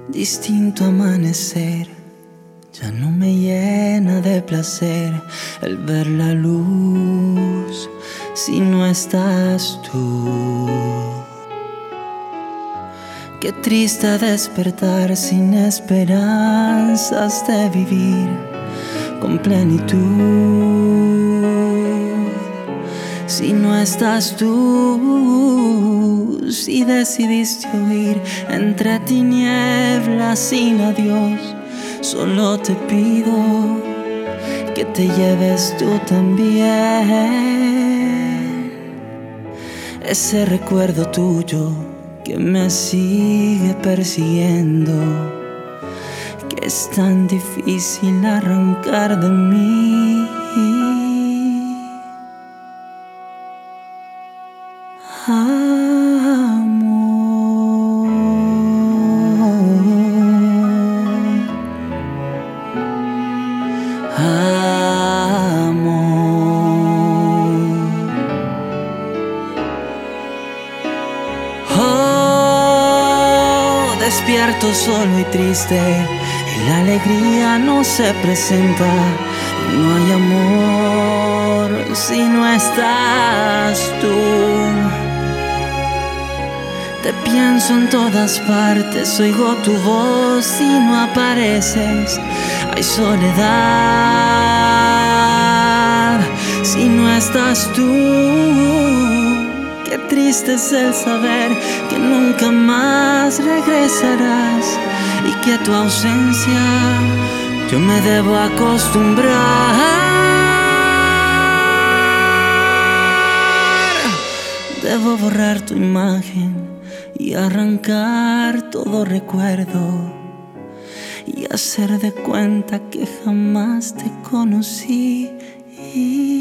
Distinto amanecer, ya no me llena de placer el ver la luz si no estás tú. Qué triste despertar sin esperanzas de vivir con plenitud. Si no estás tú, si decidiste huir entre tinieblas sin adiós, solo te pido que te lleves tú también ese recuerdo tuyo que me sigue persiguiendo, que es tan difícil arrancar de mí. Despierto solo y triste y la alegría no se presenta. No hay amor si no estás tú. Te pienso en todas partes, oigo tu voz y no apareces. Hay soledad si no estás tú. Qué triste es el saber que nunca más regresarás y que a tu ausencia yo me debo acostumbrar. Debo borrar tu imagen y arrancar todo recuerdo y hacer de cuenta que jamás te conocí.